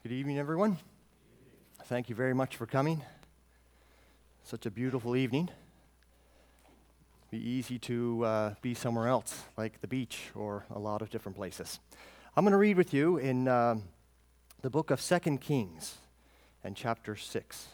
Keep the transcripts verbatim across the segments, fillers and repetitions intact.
Good evening, everyone. Thank you very much for coming. Such a beautiful evening. Be easy to uh, be somewhere else, like the beach or a lot of different places. I'm going to read with you in uh, the book of Second Kings and chapter six.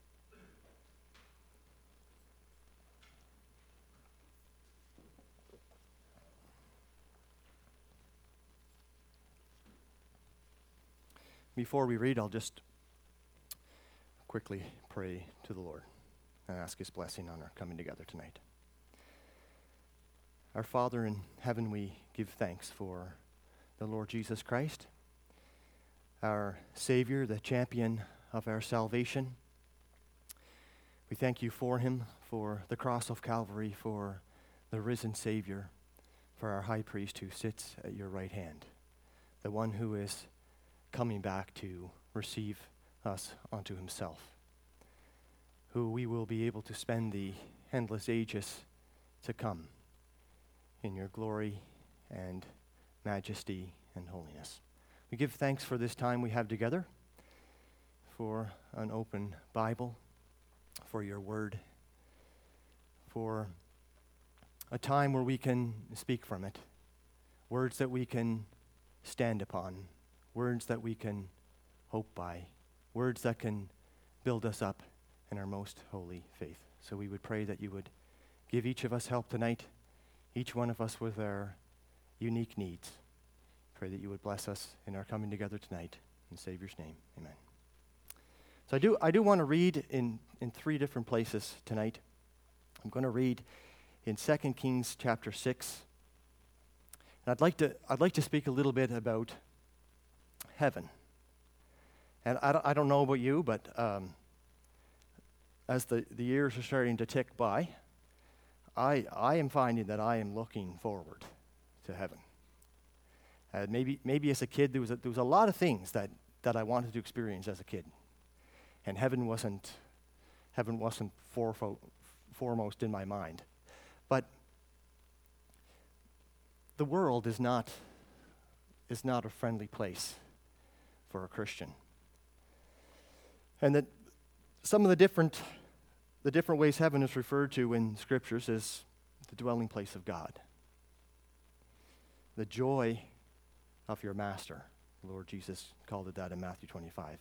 Before we read, I'll just quickly pray to the Lord and ask His blessing on our coming together tonight. Our Father in heaven, we give thanks for the Lord Jesus Christ, our Savior, the champion of our salvation. We thank you for Him, for the cross of Calvary, for the risen Savior, for our high priest who sits at your right hand, the one who is coming back to receive us unto himself, who we will be able to spend the endless ages to come in your glory and majesty and holiness. We give thanks for this time we have together, for an open Bible, for your word, for a time where we can speak from it, words that we can stand upon, words that we can hope by, words that can build us up in our most holy faith. So we would pray that you would give each of us help tonight, each one of us with our unique needs. Pray that you would bless us in our coming together tonight. In Savior's name, amen. So I do I do want to read in, in three different places tonight. I'm going to read in Second Kings chapter six. And I'd like to I'd like to speak a little bit about heaven. And I don't, I don't know about you, but um, as the, the years are starting to tick by, I I am finding that I am looking forward to heaven. Uh, maybe maybe as a kid there was a, there was a lot of things that, that I wanted to experience as a kid, and heaven wasn't heaven wasn't forefo- foremost in my mind. But the world is not is not a friendly place for a Christian. And that some of the different the different ways heaven is referred to in scriptures is the dwelling place of God. The joy of your master. The Lord Jesus called it that in Matthew twenty-five.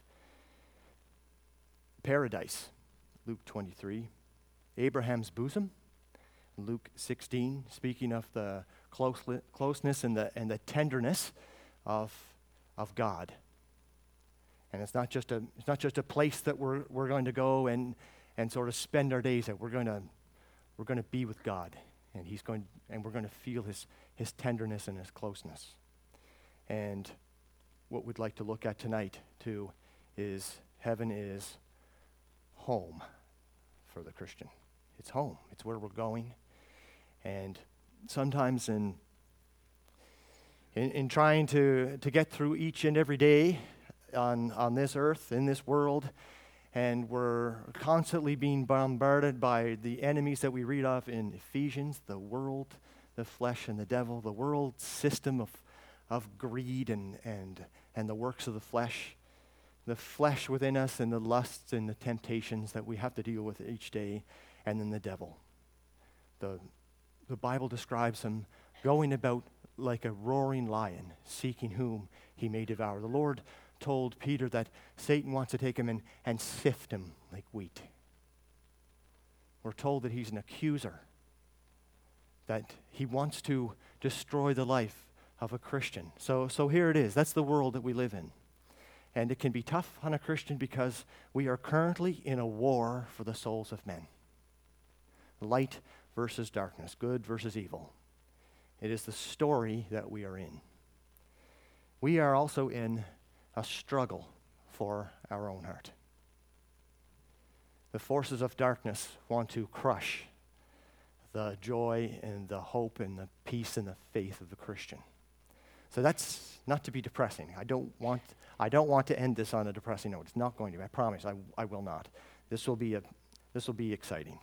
Paradise, Luke twenty-three. Abraham's bosom, Luke sixteen, speaking of the closely, closeness and the and the tenderness of of God. And it's not just a it's not just a place that we're we're going to go and and sort of spend our days at. We're going to we're going to be with God, and He's going and we're going to feel His His tenderness and His closeness. And what we'd like to look at tonight too is heaven is home for the Christian. It's home. It's where we're going. And sometimes in in, in trying to to get through each and every day on on this earth, in this world, and we're constantly being bombarded by the enemies that we read of in Ephesians, the world, the flesh, and the devil, the world system of of greed and and and the works of the flesh, the flesh within us and the lusts and the temptations that we have to deal with each day, and then the devil. The the Bible describes him going about like a roaring lion, seeking whom he may devour. The Lord told Peter that Satan wants to take him and, and sift him like wheat. We're told that he's an accuser, that he wants to destroy the life of a Christian. So, so here it is. That's the world that we live in. And it can be tough on a Christian because we are currently in a war for the souls of men. Light versus darkness, good versus evil. It is the story that we are in. We are also in a struggle for our own heart. The forces of darkness want to crush the joy and the hope and the peace and the faith of the Christian. So that's not to be depressing. I don't want I don't want to end this on a depressing note. It's not going to be. I promise. I I will not. This will be a this will be exciting.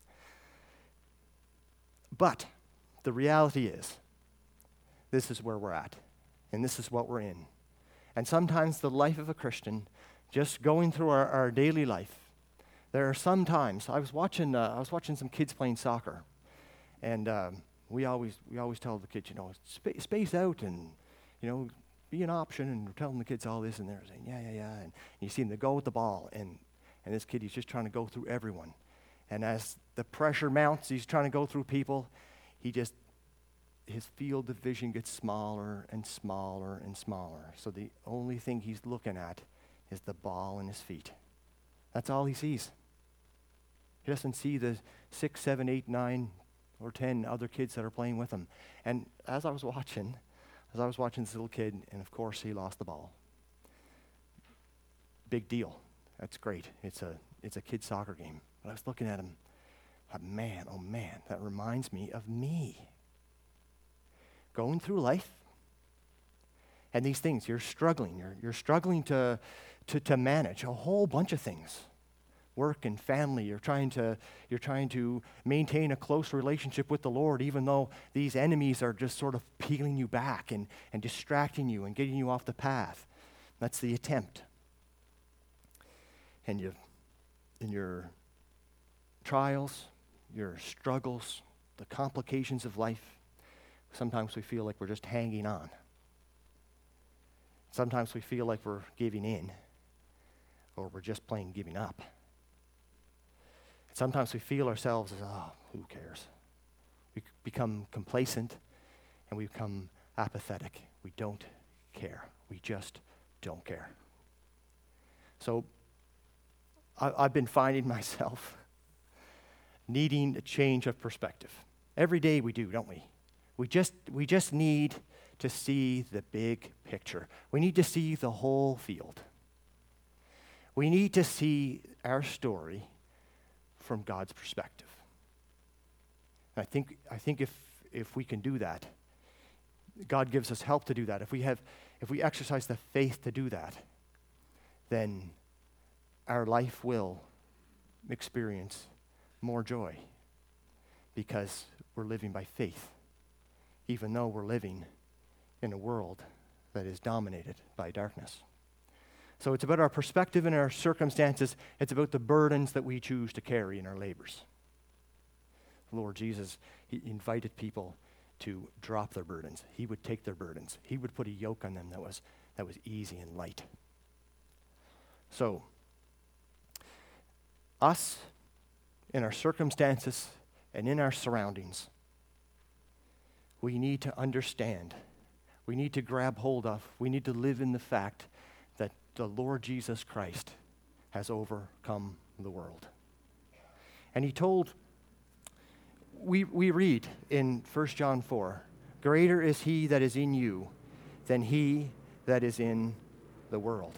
But the reality is, this is where we're at, and this is what we're in. and sometimes the life of a Christian, just going through our, our daily life, there are some times, I was watching uh, I was watching some kids playing soccer, and um, we always we always tell the kids, you know, sp- space out and, you know, be an option, and we're telling the kids all this, and they're saying, yeah, yeah, yeah, and you see them, they go with the ball, and, and this kid, he's just trying to go through everyone. And as the pressure mounts, he's trying to go through people, he just, his field of vision gets smaller and smaller and smaller. So the only thing he's looking at is the ball in his feet. That's all he sees. He doesn't see the six, seven, eight, nine, or ten other kids that are playing with him. And as I was watching, as I was watching this little kid, and of course he lost the ball. Big deal. That's great. It's a it's a kid soccer game. But I was looking at him, like, man, oh man, that reminds me of me. Going through life, and these things, you're struggling. You're you're struggling to to to manage a whole bunch of things. Work and family. You're trying to you're trying to maintain a close relationship with the Lord, even though these enemies are just sort of peeling you back and, and distracting you and getting you off the path. That's the attempt. And you in your trials, your struggles, the complications of life, sometimes we feel like we're just hanging on. Sometimes we feel like we're giving in, or we're just plain giving up. Sometimes we feel ourselves as, oh, who cares? We become complacent and we become apathetic. We don't care. We just don't care. So I, I've been finding myself needing a change of perspective. Every day we do, don't we? We just we just need to see the big picture. We need to see the whole field. We need to see our story from God's perspective. And I think I think if if we can do that, God gives us help to do that. If we have if we exercise the faith to do that, then our life will experience more joy because we're living by faith, even though we're living in a world that is dominated by darkness. So it's about our perspective and our circumstances. It's about the burdens that we choose to carry in our labors. The Lord Jesus, he invited people to drop their burdens. He would take their burdens. He would put a yoke on them that was that was easy and light. So, us, in our circumstances and in our surroundings, we need to understand, we need to grab hold of, we need to live in the fact that the Lord Jesus Christ has overcome the world. And he told, we, we read in First John four, greater is he that is in you than he that is in the world.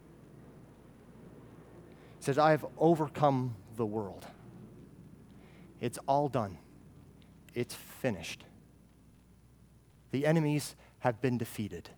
He says, I have overcome the world. It's all done. It's finished. The enemies have been defeated.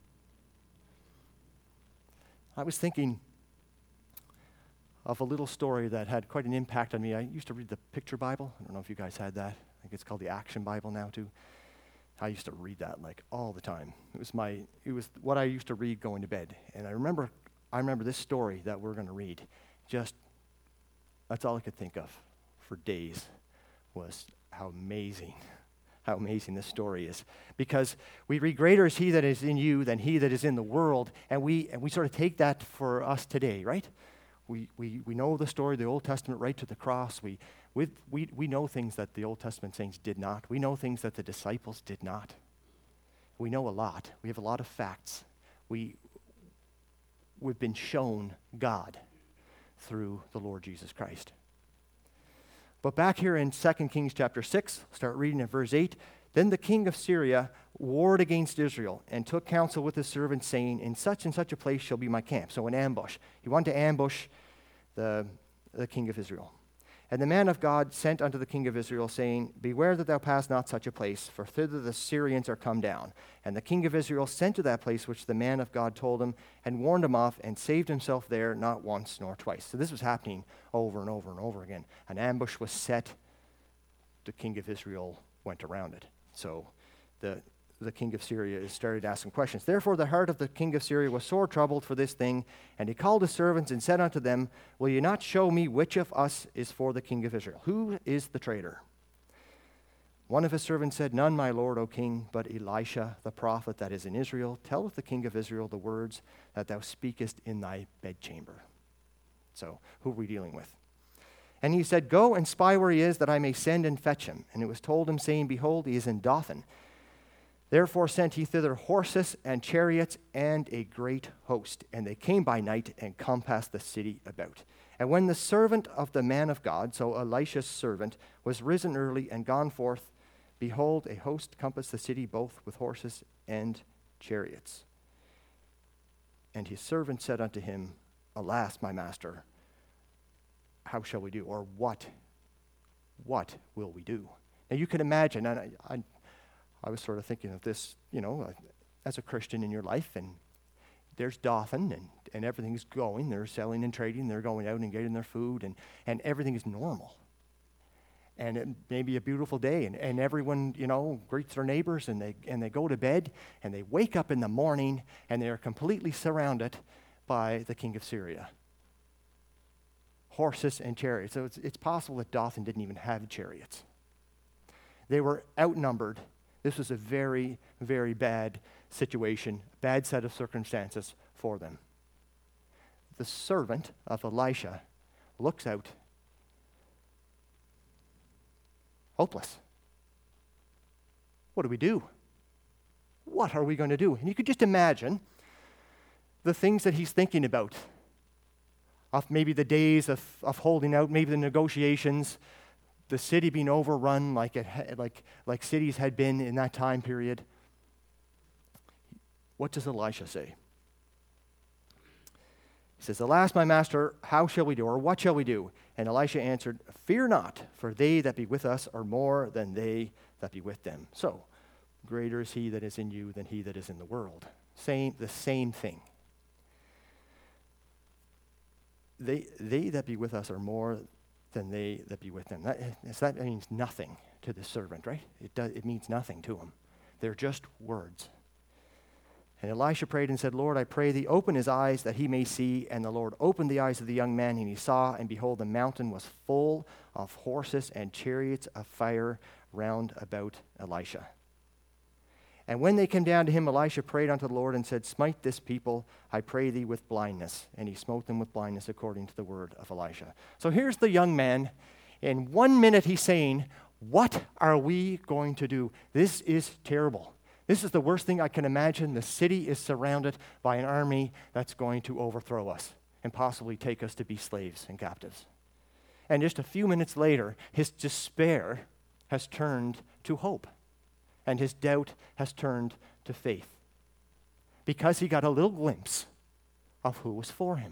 I was thinking of a little story that had quite an impact on me. I used to read the Picture Bible. I don't know if you guys had that. I think it's called the Action Bible now too. I used to read that like all the time. It was my it was what I used to read going to bed. And I remember I remember this story that we're going to read. Just that's all I could think of for days was how amazing how amazing this story is. Because we read, greater is he that is in you than he that is in the world. And we and we sort of take that for us today, right? We we we know the story of the Old Testament right to the cross. We with we we know things that the Old Testament saints did not. We know things that the disciples did not. We know a lot. We have a lot of facts. We we've been shown God through the Lord Jesus Christ. But back here in Second Kings chapter six, start reading at verse eight. Then the king of Syria warred against Israel and took counsel with his servants, saying, in such and such a place shall be my camp. So an ambush. He wanted to ambush the, the king of Israel. And the man of God sent unto the king of Israel, saying, beware that thou pass not such a place, for thither the Syrians are come down. And the king of Israel sent to that place which the man of God told him, and warned him off, and saved himself there not once nor twice. So this was happening over and over and over again. An ambush was set. The king of Israel went around it. So the the king of Syria is started asking questions. Therefore the heart of the king of Syria was sore troubled for this thing, and he called his servants and said unto them, will you not show me which of us is for the king of Israel? Who is the traitor? One of his servants said, none, my lord, O king, but Elisha the prophet that is in Israel. Telleth the king of Israel the words that thou speakest in thy bedchamber. So, who are we dealing with? And he said, go and spy where he is, that I may send and fetch him. And it was told him, saying, behold, he is in Dothan. Therefore sent he thither horses and chariots and a great host. And they came by night and compassed the city about. And when the servant of the man of God, so Elisha's servant, was risen early and gone forth, behold, a host compassed the city both with horses and chariots. And his servant said unto him, alas, my master, how shall we do? Or what, what will we do? Now you can imagine, and I, I I was sort of thinking of this, you know, as a Christian in your life, and there's Dothan, and, and everything's going. They're selling and trading. They're going out and getting their food, and, and everything is normal. And it may be a beautiful day, and, and everyone, you know, greets their neighbors, and they, and they go to bed, and they wake up in the morning, and they are completely surrounded by the king of Syria. Horses and chariots. So it's, it's possible that Dothan didn't even have chariots. They were outnumbered. This was a very, very bad situation, bad set of circumstances for them. The servant of Elisha looks out hopeless. What do we do? What are we going to do? And you could just imagine the things that he's thinking about, of maybe the days of, of holding out, maybe the negotiations, the city being overrun like it ha- like like cities had been in that time period. What does Elisha say? He says, alas, my master, how shall we do? Or what shall we do? And Elisha answered, fear not, for they that be with us are more than they that be with them. So, greater is he that is in you than he that is in the world. Same, the same thing. They, they that be with us are more than they that be with them. That, that means nothing to the servant, right? It, does, it means nothing to him. They're just words. And Elisha prayed and said, Lord, I pray thee, open his eyes that he may see. And the Lord opened the eyes of the young man, and he saw, and behold, the mountain was full of horses and chariots of fire round about Elisha. And when they came down to him, Elisha prayed unto the Lord and said, smite this people, I pray thee, with blindness. And he smote them with blindness according to the word of Elisha. So here's the young man. In one minute he's saying, what are we going to do? This is terrible. This is the worst thing I can imagine. The city is surrounded by an army that's going to overthrow us and possibly take us to be slaves and captives. And just a few minutes later, his despair has turned to hope. And his doubt has turned to faith. Because he got a little glimpse of who was for him.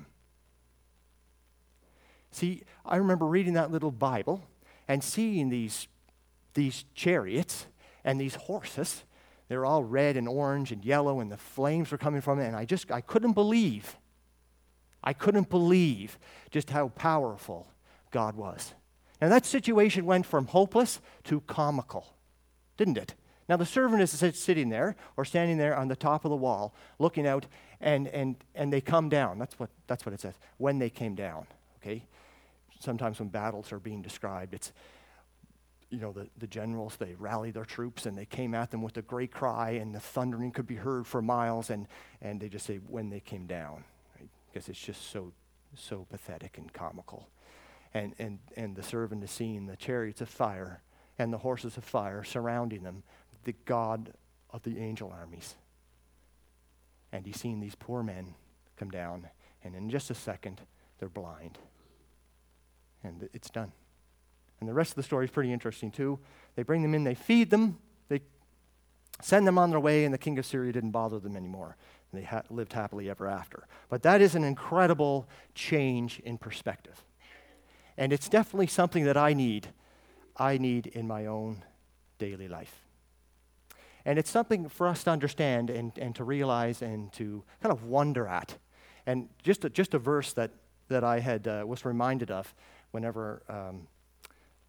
See, I remember reading that little Bible and seeing these, these chariots and these horses. They were all red and orange and yellow, and the flames were coming from it. And I just, I couldn't believe, I couldn't believe just how powerful God was. And that situation went from hopeless to comical, didn't it? Now, the servant is sitting there or standing there on the top of the wall looking out, and, and, and they come down. That's what, that's what it says, when they came down, okay? Sometimes when battles are being described, it's, you know, the, the generals, they rallied their troops, and they came at them with a great cry, and the thundering could be heard for miles, and, and they just say, when they came down, right? Because it's just so, so pathetic and comical. And, and, and the servant is seeing the chariots of fire and the horses of fire surrounding them, the God of the angel armies. And he's seen these poor men come down, and in just a second, they're blind. And it's done. And the rest of the story is pretty interesting too. They bring them in, they feed them, they send them on their way, and the king of Syria didn't bother them anymore. And they ha- lived happily ever after. But that is an incredible change in perspective. And it's definitely something that I need, I need in my own daily life. And it's something for us to understand and, and to realize and to kind of wonder at. And just a, just a verse that, that I had uh, was reminded of whenever um,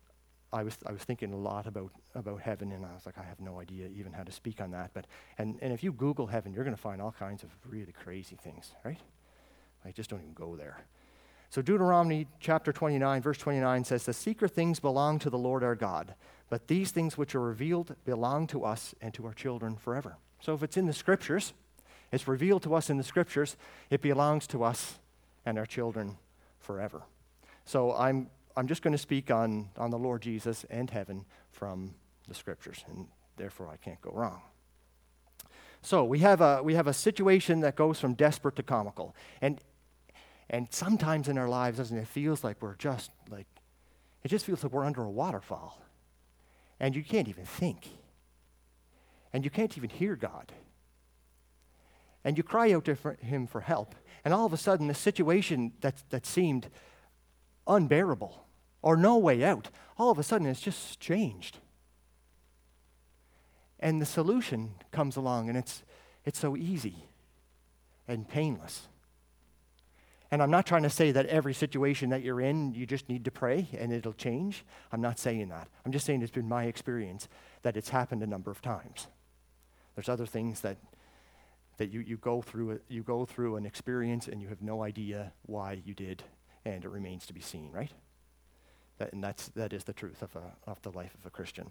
I was I was thinking a lot about, about heaven, and I was like, I have no idea even how to speak on that. But and, and if you Google heaven, you're going to find all kinds of really crazy things, right? Like, just don't even go there. So Deuteronomy chapter twenty-nine, verse twenty-nine says, the secret things belong to the Lord our God, but these things which are revealed belong to us and to our children forever. So if it's in the scriptures, it's revealed to us in the scriptures, it belongs to us and our children forever. So I'm I'm just going to speak on, on the Lord Jesus and heaven from the scriptures, and therefore I can't go wrong. So we have a we have a situation that goes from desperate to comical. And and sometimes in our lives, doesn't it, it feels like we're just like, it just feels like we're under a waterfall. And you can't even think. And you can't even hear God. And you cry out to him for help. And all of a sudden, the situation that, that seemed unbearable or no way out, all of a sudden it's just changed. And the solution comes along, and it's it's so easy and painless. And I'm not trying to say that every situation that you're in, you just need to pray and it'll change. I'm not saying that. I'm just saying it's been my experience that it's happened a number of times. There's other things that that you, you go through a, you go through an experience and you have no idea why you did, and it remains to be seen, right? That, and that's that is the truth of a, of the life of a Christian.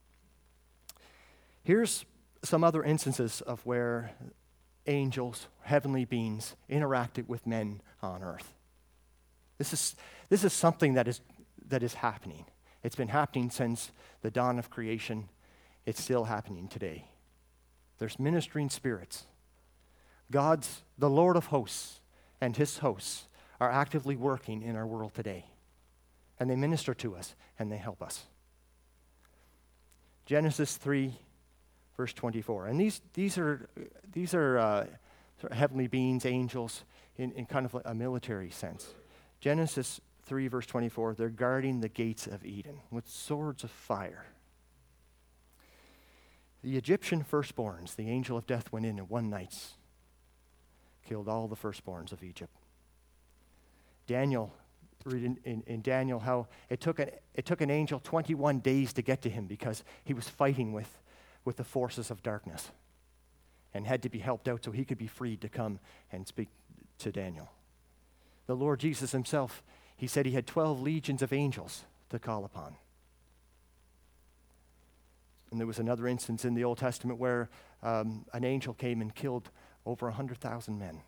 Here's some other instances of where angels, heavenly beings, interacted with men on earth. This is this is something that is that is happening. It's been happening since the dawn of creation. It's still happening today. There's ministering spirits. God's, the Lord of hosts and his hosts are actively working in our world today. And they minister to us and they help us. Genesis three, verse twenty-four. And these these are these are uh, sort of heavenly beings, angels, in, in kind of like a military sense. Genesis three, verse twenty-four, they're guarding the gates of Eden with swords of fire. The Egyptian firstborns, the angel of death went in in one night, killed all the firstborns of Egypt. Daniel, read in, in, in Daniel how it took, an, it took an angel twenty-one days to get to him because he was fighting with, with the forces of darkness and had to be helped out so he could be freed to come and speak to Daniel. The Lord Jesus himself, he said he had twelve legions of angels to call upon. And there was another instance in the Old Testament where um, an angel came and killed over one hundred thousand men.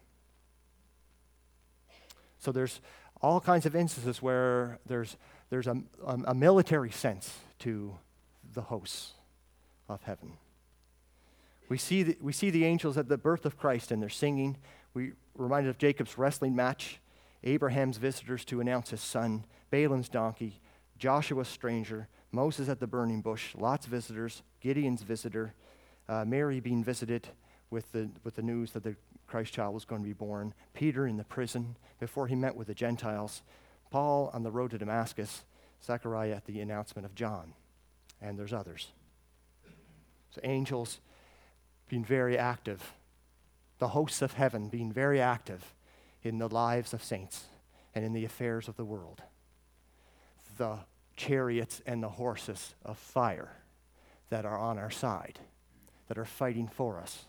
So there's all kinds of instances where there's there's a, a, a military sense to the hosts of heaven. We see the, we see the angels at the birth of Christ, and they're singing. We reminded of Jacob's wrestling match, Abraham's visitors to announce his son, Balaam's donkey, Joshua's stranger, Moses at the burning bush, Lot's visitors, Gideon's visitor, uh, Mary being visited with the with the news that the Christ child was going to be born, Peter in the prison before he met with the Gentiles, Paul on the road to Damascus, Zechariah at the announcement of John, and there's others. So angels being very active, the hosts of heaven being very active in the lives of saints and in the affairs of the world. The chariots and the horses of fire that are on our side, that are fighting for us.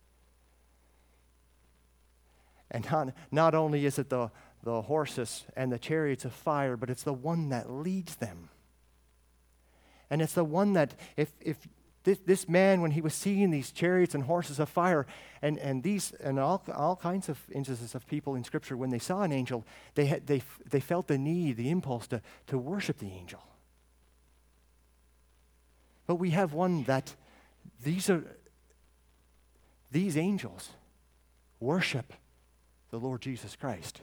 And not, not only is it the, the horses and the chariots of fire, but it's the one that leads them. And it's the one that, if, if this, this man, when he was seeing these chariots and horses of fire, and, and these and all, all kinds of instances of people in Scripture, when they saw an angel, they, had, they, they felt the need, the impulse to, to worship the angel. But we have one that these are these angels worship the Lord Jesus Christ.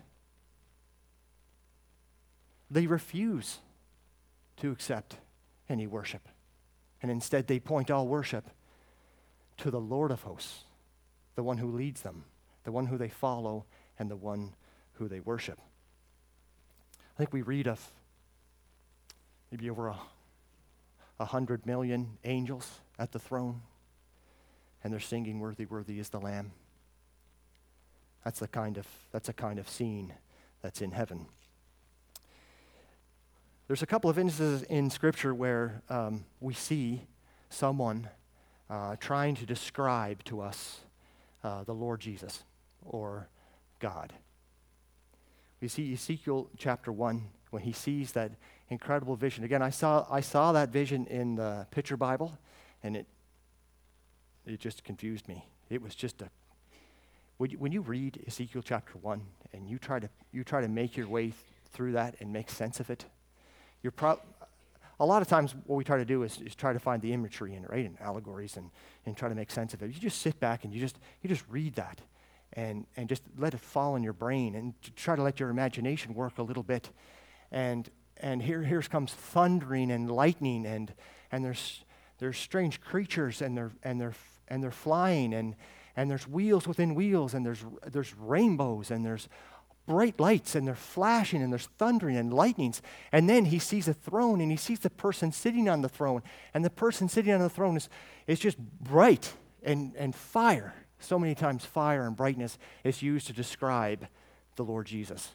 They refuse to accept any worship. And instead they point all worship to the Lord of hosts, the one who leads them, the one who they follow, and the one who they worship. I think we read of maybe over a A hundred million angels at the throne, and they're singing, "Worthy, worthy is the Lamb." That's the kind of that's a kind of scene that's in heaven. there's a couple of instances in Scripture where um, we see someone uh, trying to describe to us uh, the Lord Jesus or God. We see Ezekiel chapter one when he sees that incredible vision. Again, I saw I saw that vision in the Picture Bible, and it it just confused me. It was just a when you, when you read Ezekiel chapter one and you try to you try to make your way th- through that and make sense of it, you're pro- a lot of times what we try to do is, is try to find the imagery in it, right, and allegories and, and try to make sense of it. You just sit back and you just you just read that and and just let it fall in your brain and try to let your imagination work a little bit. And and here here comes thundering and lightning and and there's there's strange creatures and they're and they're and they're flying and and there's wheels within wheels and there's there's rainbows and there's bright lights and they're flashing and there's thundering and lightnings. And then he sees a throne and he sees the person sitting on the throne, and the person sitting on the throne is is just bright and and fire. So many times fire and brightness is used to describe the Lord Jesus.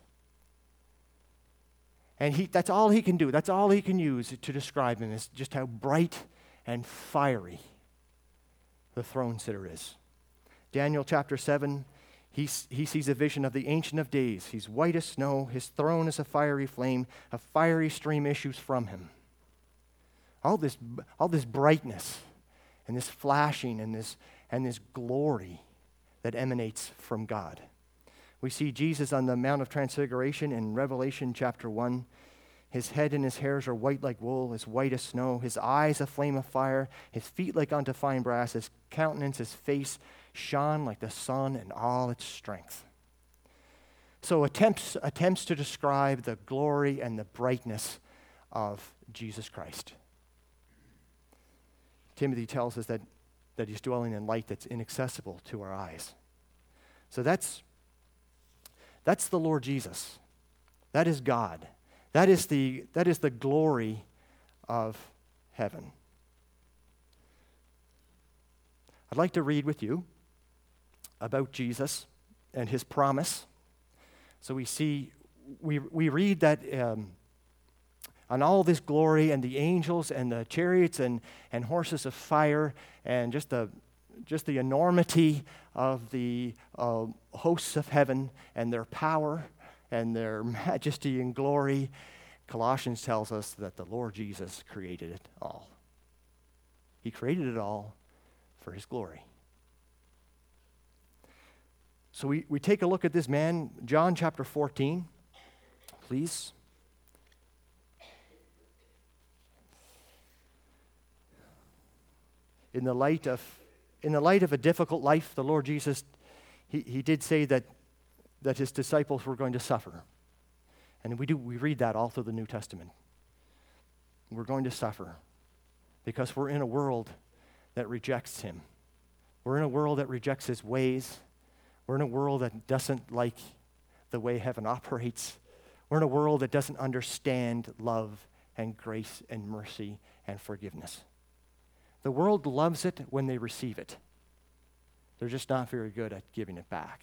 And he that's all he can do. That's all he can use to describe him, is just how bright and fiery the throne sitter is. Daniel chapter seven, he, he sees a vision of the Ancient of Days. He's white as snow. His throne is a fiery flame. A fiery stream issues from him. All this, all this brightness and this flashing and this, and this glory that emanates from God. We see Jesus on the Mount of Transfiguration in Revelation chapter one. His head and his hairs are white like wool, as white as snow. His eyes a flame of fire. His feet like unto fine brass. His countenance, his face shone like the sun in all its strength. So attempts, attempts to describe the glory and the brightness of Jesus Christ. Timothy tells us that, that he's dwelling in light that's inaccessible to our eyes. So that's, that's the Lord Jesus. That is God. That is the, that is the glory of heaven. I'd like to read with you about Jesus and his promise. So we see, we we read that um, on all this glory and the angels and the chariots and, and horses of fire and just the just the enormity of the uh, hosts of heaven and their power and their majesty and glory. Colossians tells us that the Lord Jesus created it all. He created it all for his glory. So we, we take a look at this man, John chapter fourteen, please. In the light of in the light of a difficult life, the Lord Jesus, he, he did say that, that his disciples were going to suffer. And we do we read that all through the New Testament. We're going to suffer because we're in a world that rejects him. We're in a world that rejects his ways. We're in a world that doesn't like the way heaven operates. We're in a world that doesn't understand love and grace and mercy and forgiveness. The world loves it when they receive it. They're just not very good at giving it back.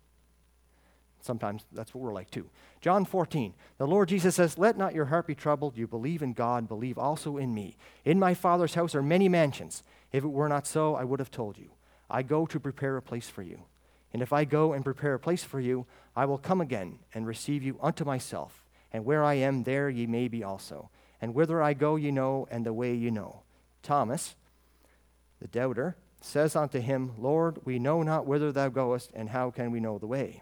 Sometimes that's what we're like too. John fourteen, the Lord Jesus says, "Let not your heart be troubled. You believe in God, believe also in me. In my Father's house are many mansions. If it were not so, I would have told you. I go to prepare a place for you. And if I go and prepare a place for you, I will come again and receive you unto myself. And where I am, there ye may be also. And whither I go ye know, and the way ye know." Thomas, the doubter, says unto him, "Lord, we know not whither thou goest, and how can we know the way?"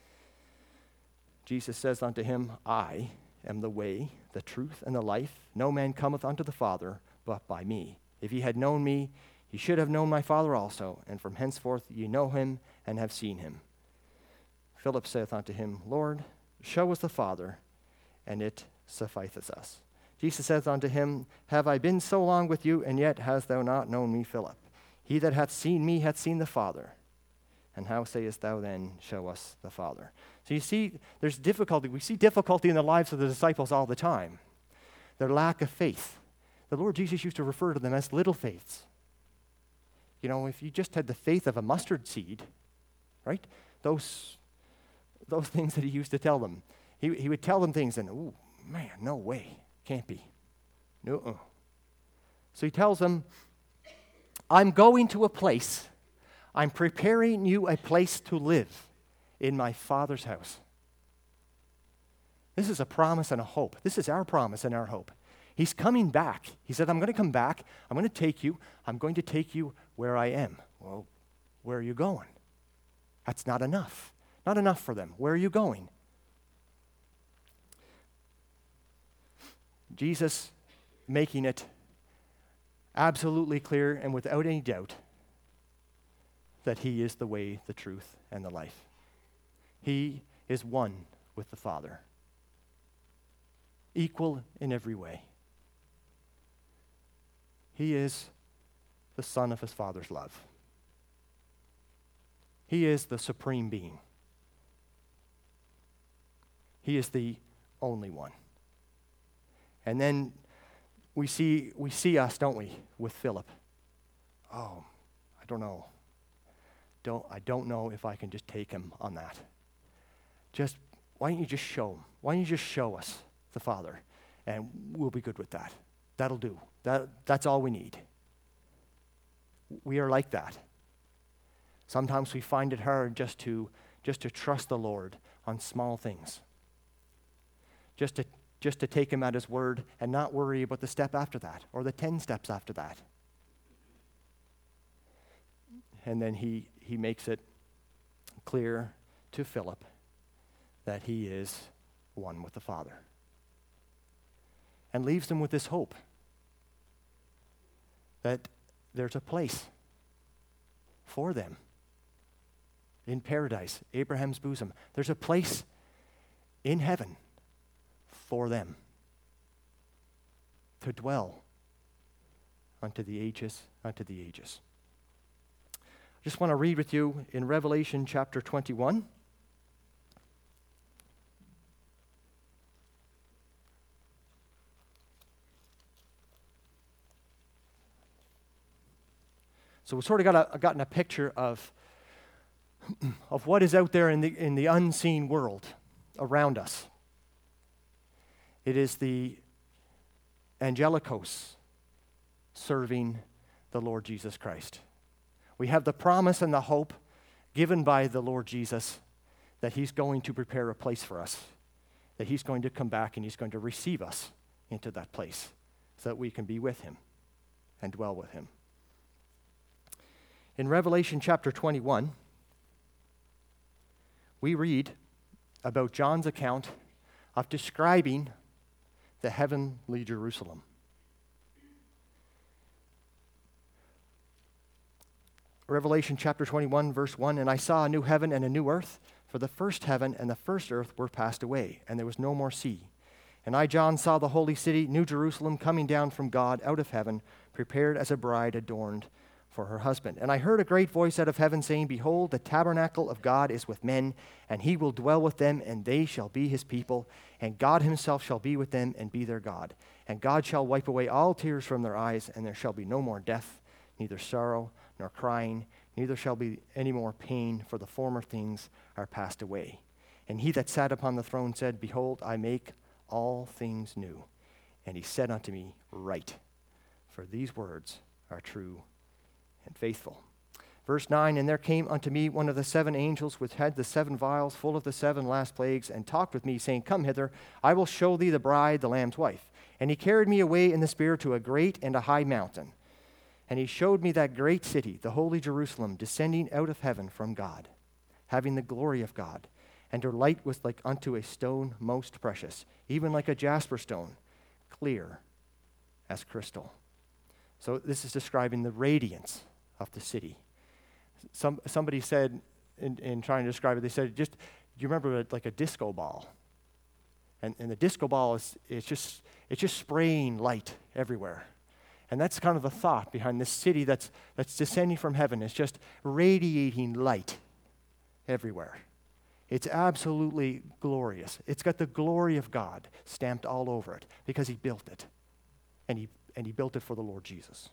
Jesus says unto him, "I am the way, the truth, and the life. No man cometh unto the Father but by me. If ye had known me, ye should have known my Father also, and from henceforth ye know him and have seen him." Philip saith unto him, "Lord, show us the Father, and it sufficeth us." Jesus saith unto him, "Have I been so long with you, and yet hast thou not known me, Philip? He that hath seen me hath seen the Father. And how sayest thou then, show us the Father?" So you see, there's difficulty. We see difficulty in the lives of the disciples all the time. Their lack of faith. The Lord Jesus used to refer to them as little faiths. You know, if you just had the faith of a mustard seed, right? Those, those things that he used to tell them. He, he would tell them things and, "Ooh, man, no way." Can't be. No. So he tells them, I'm going to a place. I'm preparing you a place to live in my Father's house. This is a promise and a hope. This is our promise and our hope. He's coming back. He said, I'm going to come back. I'm going to take you. I'm going to take you where I am. Well, where are you going? That's not enough. Not enough for them. Where are you going? Jesus making it absolutely clear and without any doubt that he is the way, the truth, and the life. He is one with the Father, equal in every way. He is the Son of his Father's love. He is the supreme being. He is the only one. And then we see we see us, don't we, with Philip. Oh, I don't know. Don't I don't know if I can just take him on that. Just why don't you just show him? Why don't you just show us the Father, and we'll be good with that. That'll do. That that's all we need. We are like that. Sometimes we find it hard just to just to trust the Lord on small things. Just to just to take him at his word and not worry about the step after that or the ten steps after that. And then he, he makes it clear to Philip that he is one with the Father. And leaves them with this hope that there's a place for them in paradise, Abraham's bosom. There's a place in heaven for them to dwell unto the ages, unto the ages. I just want to read with you in Revelation chapter twenty-one. So we've sort of got a, gotten a picture of, of what is out there in the, in the unseen world around us. It is the angelicos serving the Lord Jesus Christ. We have the promise and the hope given by the Lord Jesus that he's going to prepare a place for us, that he's going to come back and he's going to receive us into that place so that we can be with him and dwell with him. In Revelation chapter twenty-one, we read about John's account of describing the heavenly Jerusalem. Revelation chapter twenty-one, verse one, and I saw a new heaven and a new earth, for the first heaven and the first earth were passed away, and there was no more sea. And I, John, saw the holy city, New Jerusalem, coming down from God out of heaven, prepared as a bride adorned for her husband. And I heard a great voice out of heaven saying, Behold, the tabernacle of God is with men, and he will dwell with them, and they shall be his people, and God himself shall be with them and be their God. And God shall wipe away all tears from their eyes, and there shall be no more death, neither sorrow nor crying, neither shall be any more pain, for the former things are passed away. And he that sat upon the throne said, Behold, I make all things new. And he said unto me, Write, for these words are true and faithful. Verse nine, and there came unto me one of the seven angels which had the seven vials full of the seven last plagues, and talked with me, saying, Come hither, I will show thee the bride, the Lamb's wife. And he carried me away in the spirit to a great and a high mountain. And he showed me that great city, the holy Jerusalem, descending out of heaven from God, having the glory of God. And her light was like unto a stone most precious, even like a jasper stone, clear as crystal. So this is describing the radiance of the city. Some somebody said in, in trying to describe it, they said, just, do you remember a, like a disco ball? And, and the disco ball is it's just it's just spraying light everywhere. And that's kind of the thought behind this city that's that's descending from heaven. It's just radiating light everywhere. It's absolutely glorious. It's got the glory of God stamped all over it because he built it. And he and he built it for the Lord Jesus.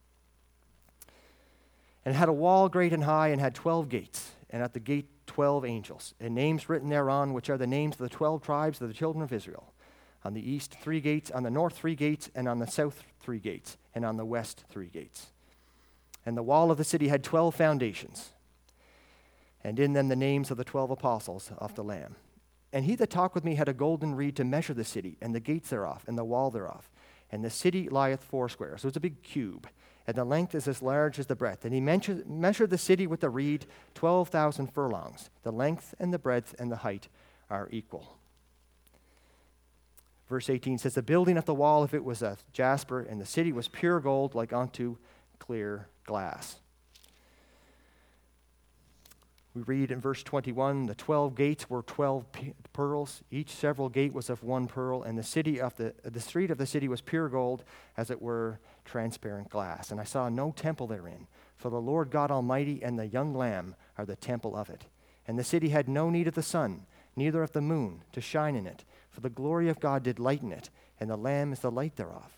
And it had a wall great and high, and had twelve gates, and at the gate twelve angels, and names written thereon, which are the names of the twelve tribes of the children of Israel. On the east, three gates. On the north, three gates. And on the south, three gates. And on the west, three gates. And the wall of the city had twelve foundations, and in them the names of the twelve apostles of the Lamb. And he that talked with me had a golden reed to measure the city, and the gates thereof, and the wall thereof. And the city lieth foursquare. So it's a big cube, and the length is as large as the breadth. And he measured, measured the city with the reed, twelve thousand furlongs. The length and the breadth and the height are equal. Verse eighteen says, the building of the wall, if it was a jasper, and the city was pure gold, like unto clear glass. We read in verse twenty-one, the twelve gates were twelve p- pearls. Each several gate was of one pearl, and the city of the the street of the city was pure gold, as it were transparent glass. And I saw no temple therein, for the Lord God Almighty and the young Lamb are the temple of it. And the city had no need of the sun, neither of the moon, to shine in it, for the glory of God did lighten it, and the Lamb is the light thereof.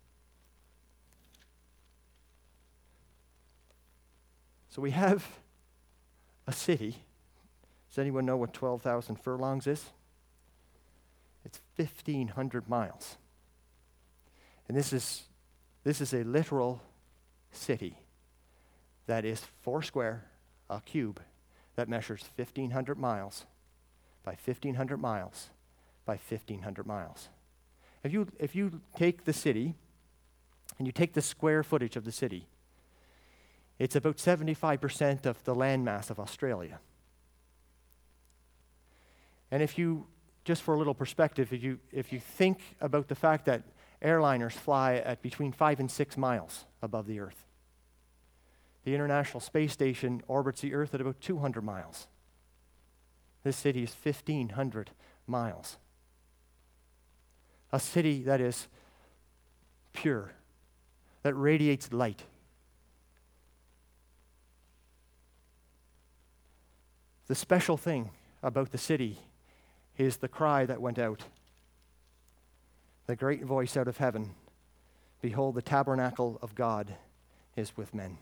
So we have a city. Does anyone know what twelve thousand furlongs is? It's fifteen hundred miles. And this is, this is a literal city that is four square, a cube, that measures fifteen hundred miles by fifteen hundred miles by fifteen hundred miles. If you, if you take the city and you take the square footage of the city, it's about seventy-five percent of the landmass of Australia. And if you, just for a little perspective, if you, if you think about the fact that airliners fly at between five and six miles above the Earth, the International Space Station orbits the Earth at about two hundred miles. This city is fifteen hundred miles. A city that is pure, that radiates light. The special thing about the city is the cry that went out. The great voice out of heaven, behold, the tabernacle of God is with men.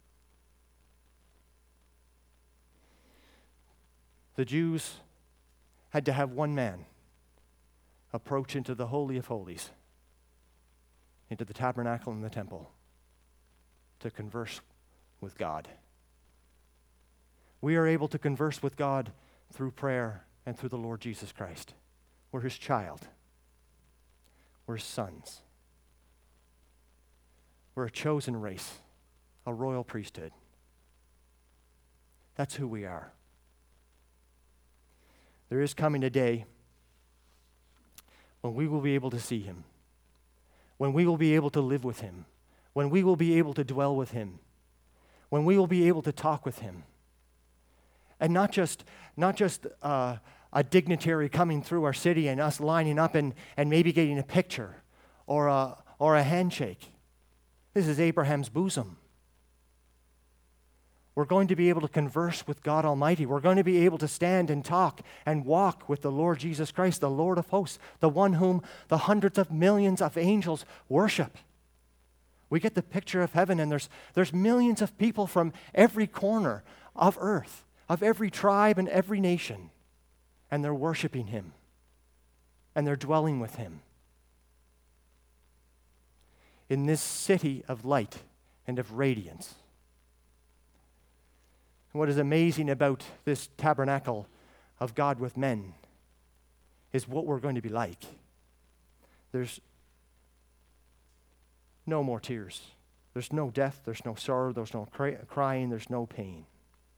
The Jews had to have one man approach into the Holy of Holies, into the tabernacle and the temple, to converse with God. We are able to converse with God through prayer and through the Lord Jesus Christ. We're his child. We're his sons. We're a chosen race, a royal priesthood. That's who we are. There is coming a day when we will be able to see him, when we will be able to live with him, when we will be able to dwell with him, when we will be able to talk with him. And not just, not just uh, a dignitary coming through our city and us lining up and, and maybe getting a picture or a, or a handshake. This is Abraham's bosom. We're going to be able to converse with God Almighty. We're going to be able to stand and talk and walk with the Lord Jesus Christ, the Lord of hosts, the one whom the hundreds of millions of angels worship. We get the picture of heaven, and there's, there's millions of people from every corner of earth, of every tribe and every nation, and they're worshiping him, and they're dwelling with him. In this city of light and of radiance. What is amazing about this tabernacle of God with men is what we're going to be like. There's no more tears. There's no death. There's no sorrow. There's no cry- crying. There's no pain.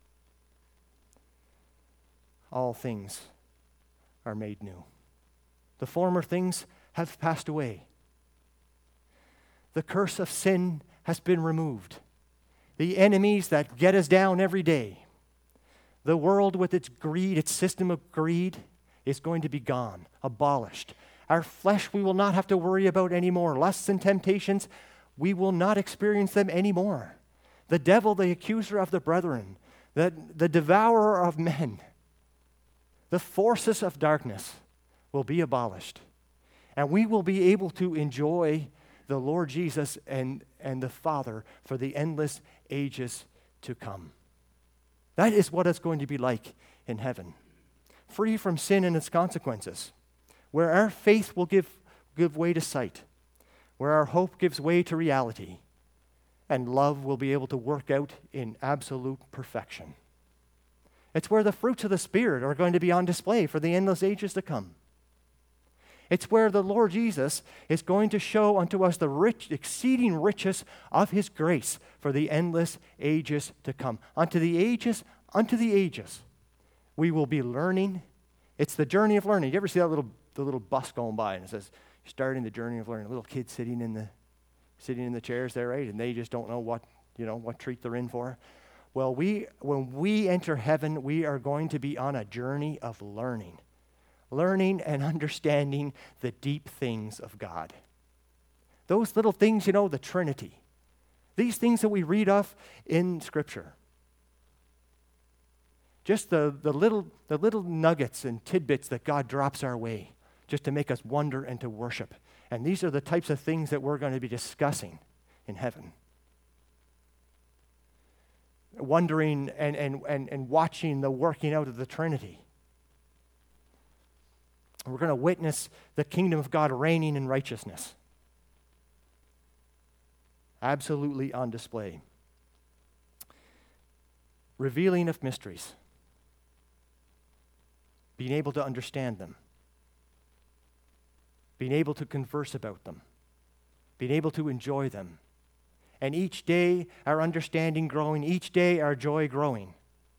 All things are made new. The former things have passed away. The curse of sin has been removed. The enemies that get us down every day, the world with its greed, its system of greed, is going to be gone, abolished. Our flesh we will not have to worry about anymore. Lusts and temptations, we will not experience them anymore. The devil, the accuser of the brethren, the, the devourer of men, the forces of darkness will be abolished. And we will be able to enjoy the Lord Jesus and, and the Father for the endless ages to come. That is what it's going to be like in heaven. Free from sin and its consequences. where our faith will give, give way to sight, where our hope gives way to reality, and love will be able to work out in absolute perfection. It's where the fruits of the Spirit are going to be on display for the endless ages to come. It's where the Lord Jesus is going to show unto us the rich, exceeding riches of his grace for the endless ages to come. Unto the ages, unto the ages, we will be learning. It's the journey of learning. You ever see that little the little bus going by and it says, starting the journey of learning? A little kid sitting in the sitting in the chairs there, right? And they just don't know what, you know, what treat they're in for. Well, we when we enter heaven, we are going to be on a journey of learning. Learning and understanding the deep things of God. Those little things, you know, the Trinity. These things that we read of in Scripture. Just the, the little the little nuggets and tidbits that God drops our way just to make us wonder and to worship. And these are the types of things that we're going to be discussing in heaven. Wondering and, and, and, and watching the working out of the Trinity. We're going to witness the kingdom of God reigning in righteousness. Absolutely on display. Revealing of mysteries. Being able to understand them. Being able to converse about them. Being able to enjoy them. And each day, our understanding growing. Each day, our joy growing.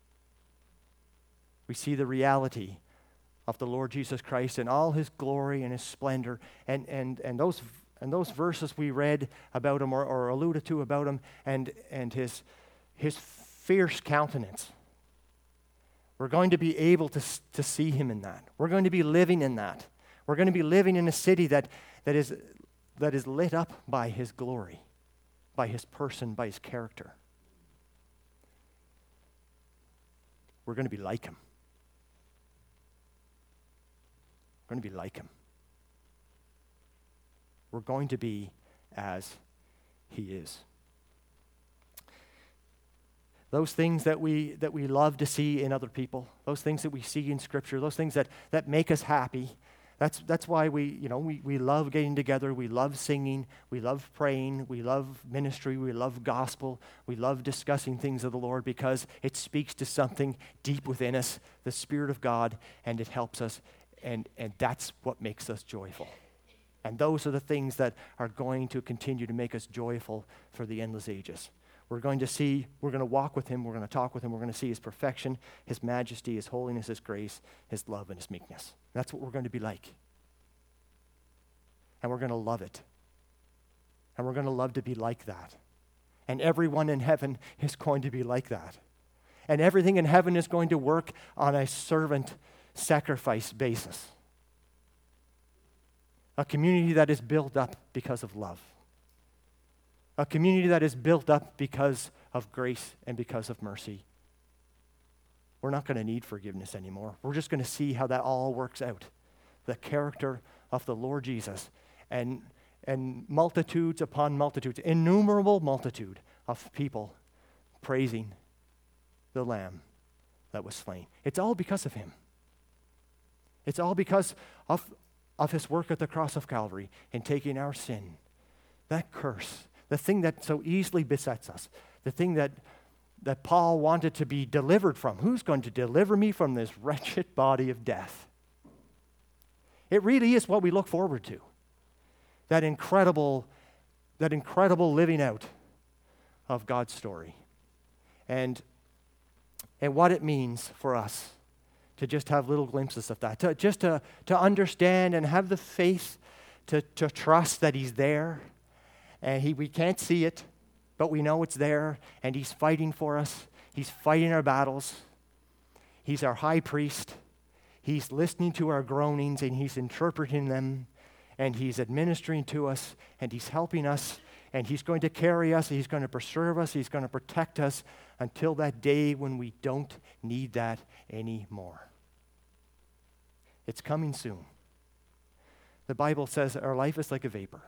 We see the reality of the Lord Jesus Christ and all his glory and his splendor. And, and, and, those, and those verses we read about him or, or alluded to about him and, and his, his fierce countenance. We're going to be able to, to see him in that. We're going to be living in that. We're going to be living in a city that, that, is, that is lit up by his glory, by his person, by his character. We're going to be like him. We're going to be like him. We're going to be as he is. Those things that we that we love to see in other people, those things that we see in Scripture, those things that, that make us happy, that's that's why we, you know, we, we love getting together, we love singing, we love praying, we love ministry, we love gospel, we love discussing things of the Lord because it speaks to something deep within us, the Spirit of God, and it helps us. And, and that's what makes us joyful. And those are the things that are going to continue to make us joyful for the endless ages. We're going to see, we're going to walk with him, we're going to talk with him, we're going to see his perfection, his majesty, his holiness, his grace, his love, and his meekness. That's what we're going to be like. And we're going to love it. And we're going to love to be like that. And everyone in heaven is going to be like that. And everything in heaven is going to work on a servant sacrifice basis. A community that is built up because of love. A community that is built up because of grace and because of mercy. We're not going to need forgiveness anymore. We're just going to see how that all works out. The character of the Lord Jesus and, and multitudes upon multitudes, innumerable multitude of people praising the Lamb that was slain. It's all because of him. It's all because of, of his work at the cross of Calvary in taking our sin, that curse, the thing that so easily besets us, the thing that, that Paul wanted to be delivered from. Who's going to deliver me from this wretched body of death? It really is what we look forward to. That incredible, that incredible living out of God's story. And, and what it means for us to just have little glimpses of that, to, just to, to understand and have the faith to, to trust that he's there. And he, we can't see it, but we know it's there, and he's fighting for us. He's fighting our battles. He's our high priest. He's listening to our groanings, and he's interpreting them, and he's administering to us, and he's helping us, and he's going to carry us, he's going to preserve us, he's going to protect us until that day when we don't need that anymore. It's coming soon. The Bible says our life is like a vapor.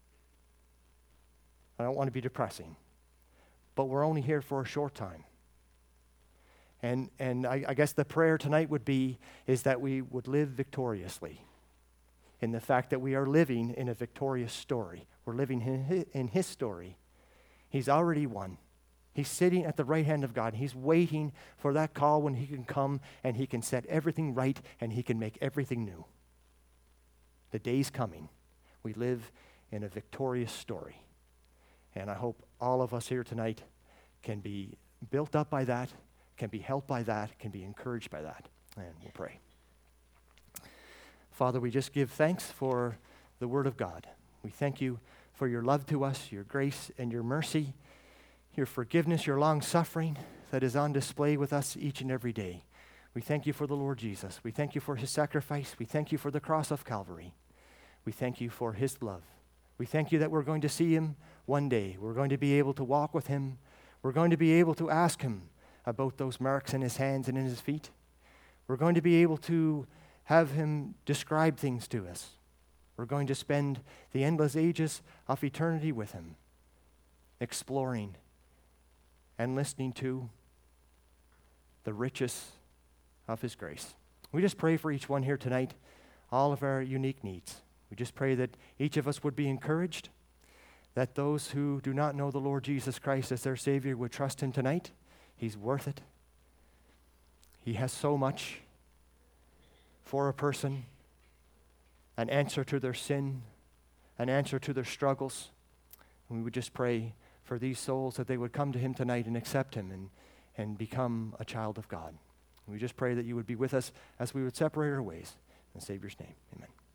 I don't want to be depressing, but we're only here for a short time. And and I, I guess the prayer tonight would be is that we would live victoriously in the fact that we are living in a victorious story. We're living in his, in his story. He's already won. He's sitting at the right hand of God. He's waiting for that call when he can come and he can set everything right and he can make everything new. The day's coming. We live in a victorious story. And I hope all of us here tonight can be built up by that, can be helped by that, can be encouraged by that. And we'll pray. Father, we just give thanks for the Word of God. We thank you for your love to us, your grace and your mercy, your forgiveness, your long-suffering that is on display with us each and every day. We thank you for the Lord Jesus. We thank you for his sacrifice. We thank you for the cross of Calvary. We thank you for his love. We thank you that we're going to see him one day. We're going to be able to walk with him. We're going to be able to ask him about those marks in his hands and in his feet. We're going to be able to have him describe things to us. We're going to spend the endless ages of eternity with him, exploring and listening to the riches of his grace. We just pray for each one here tonight, all of our unique needs. We just pray that each of us would be encouraged, that those who do not know the Lord Jesus Christ as their Savior would trust him tonight. He's worth it. He has so much for a person, an answer to their sin, an answer to their struggles. And we would just pray for these souls that they would come to him tonight and accept him and, and become a child of God. And we just pray that you would be with us as we would separate our ways. In the Savior's name, amen.